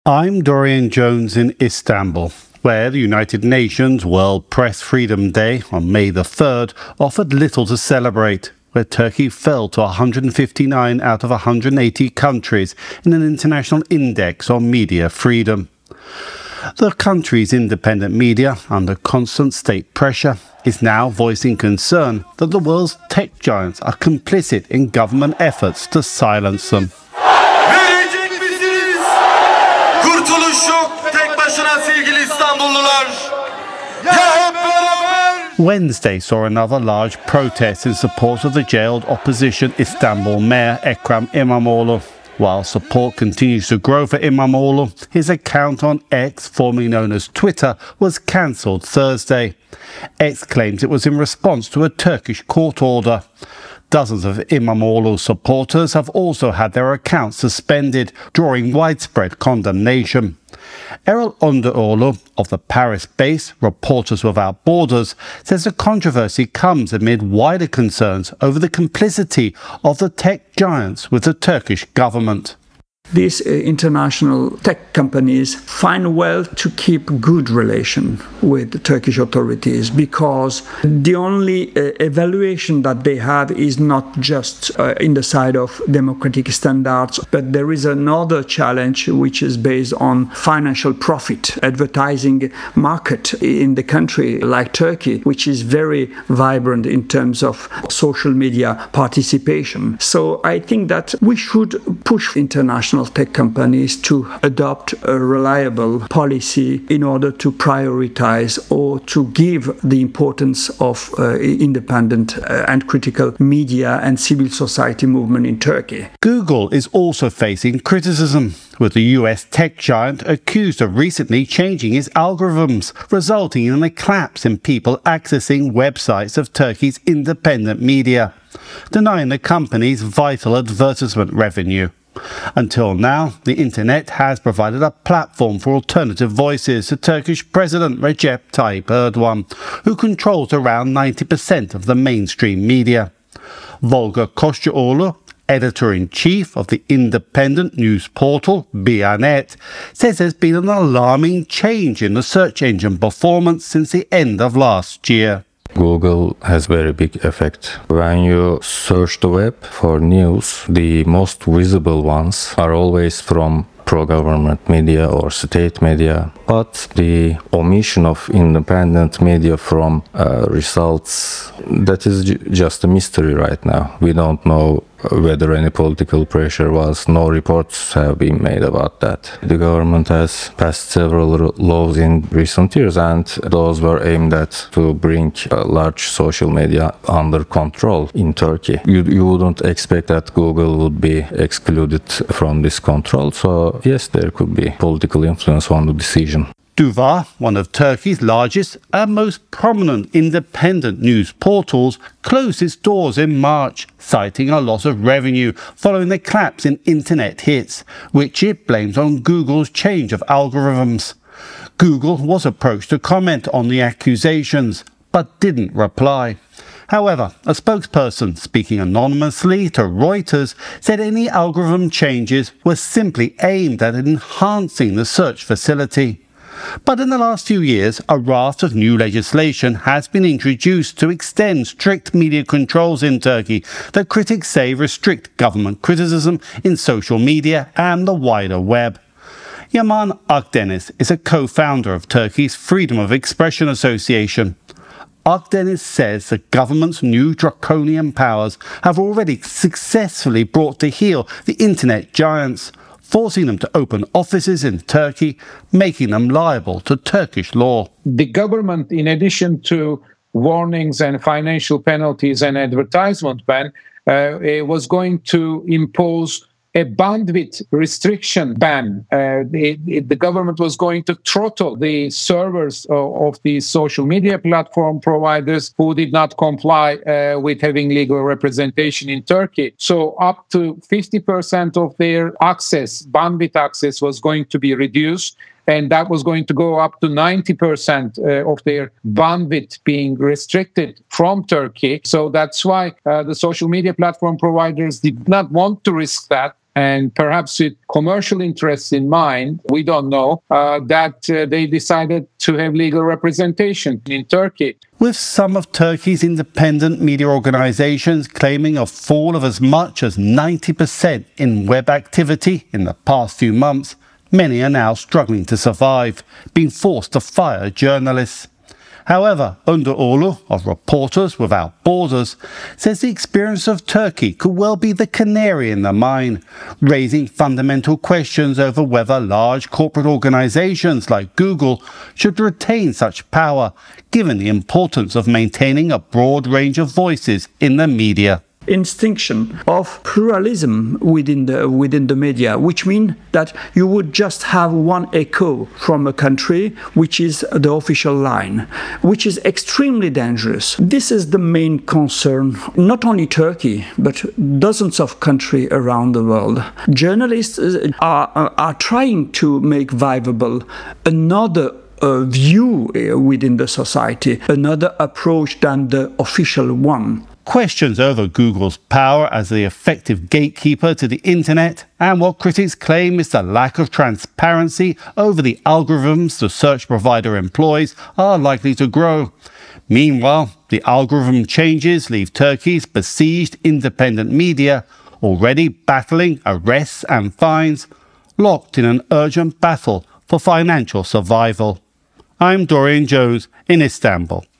I'm Dorian Jones in Istanbul, where the United Nations World Press Freedom Day on May the 3rd offered little to celebrate, where Turkey fell to 159 out of 180 countries in an international index on media freedom. The country's independent media, under constant state pressure, is now voicing concern that the world's tech giants are complicit in government efforts to silence them. Wednesday saw another large protest in support of the jailed opposition Istanbul mayor Ekrem İmamoğlu. While support continues to grow for İmamoğlu, his account on X, formerly known as Twitter, was cancelled Thursday. X claims it was in response to a Turkish court order. Dozens of İmamoğlu supporters have also had their accounts suspended, drawing widespread condemnation. Erol Önderoğlu of the Paris-based Reporters Without Borders says the controversy comes amid wider concerns over the complicity of the tech giants with the Turkish government. These international tech companies find well to keep good relation with the Turkish authorities because the only evaluation that they have is not just in the side of democratic standards, but there is another challenge which is based on financial profit. Advertising market in the country like Turkey, which is very vibrant in terms of social media participation. So I think that we should push international tech companies to adopt a reliable policy in order to prioritize or to give the importance of independent and critical media and civil society movement in Turkey. Google is also facing criticism, with the US tech giant accused of recently changing its algorithms, resulting in a collapse in people accessing websites of Turkey's independent media, denying the company's vital advertisement revenue. Until now, the internet has provided a platform for alternative voices to Turkish President Recep Tayyip Erdogan, who controls around 90% of the mainstream media. Volga Koşçuoğlu, editor-in-chief of the independent news portal Bianet, says there's been an alarming change in the search engine performance since the end of last year. Google has very big effect. When you search the web for news, the most visible ones are always from pro-government media or state media, but the omission of independent media from results, that is just a mystery right now. We don't know whether any political pressure was. No reports have been made about that. The government has passed several laws in recent years, and those were aimed at to bring large social media under control in Turkey. You wouldn't expect that Google would be excluded from this control, so yes, there could be political influence on the decision. Duvar, one of Turkey's largest and most prominent independent news portals, closed its doors in March, citing a loss of revenue following the collapse in internet hits, which it blames on Google's change of algorithms. Google was approached to comment on the accusations, but didn't reply. However, a spokesperson speaking anonymously to Reuters said any algorithm changes were simply aimed at enhancing the search facility. But in the last few years, a raft of new legislation has been introduced to extend strict media controls in Turkey that critics say restrict government criticism in social media and the wider web. Yaman Akdeniz is a co-founder of Turkey's Freedom of Expression Association. Akdeniz says the government's new draconian powers have already successfully brought to heel the internet giants, forcing them to open offices in Turkey, making them liable to Turkish law. The government, in addition to warnings and financial penalties and advertisement ban, was going to impose a bandwidth restriction ban. The government was going to throttle the servers of the social media platform providers who did not comply with having legal representation in Turkey. So up to 50% of their access, bandwidth access, was going to be reduced. And that was going to go up to 90% of their bandwidth being restricted from Turkey. So that's why the social media platform providers did not want to risk that. and perhaps with commercial interests in mind, we don't know, that they decided to have legal representation in Turkey. With some of Turkey's independent media organizations claiming a fall of as much as 90% in web activity in the past few months, many are now struggling to survive, being forced to fire journalists. However, Önder Oğlu of Reporters Without Borders says the experience of Turkey could well be the canary in the mine, raising fundamental questions over whether large corporate organizations like Google should retain such power, given the importance of maintaining a broad range of voices in the media. Instinction of pluralism within the media, which means that you would just have one echo from a country, which is the official line, which is extremely dangerous. This is the main concern, not only Turkey, but dozens of countries around the world. Journalists are trying to make viable another view within the society, another approach than the official one. Questions over Google's power as the effective gatekeeper to the internet and what critics claim is the lack of transparency over the algorithms the search provider employs are likely to grow. Meanwhile, the algorithm changes leave Turkey's besieged independent media, already battling arrests and fines, locked in an urgent battle for financial survival. I'm Dorian Jones in Istanbul.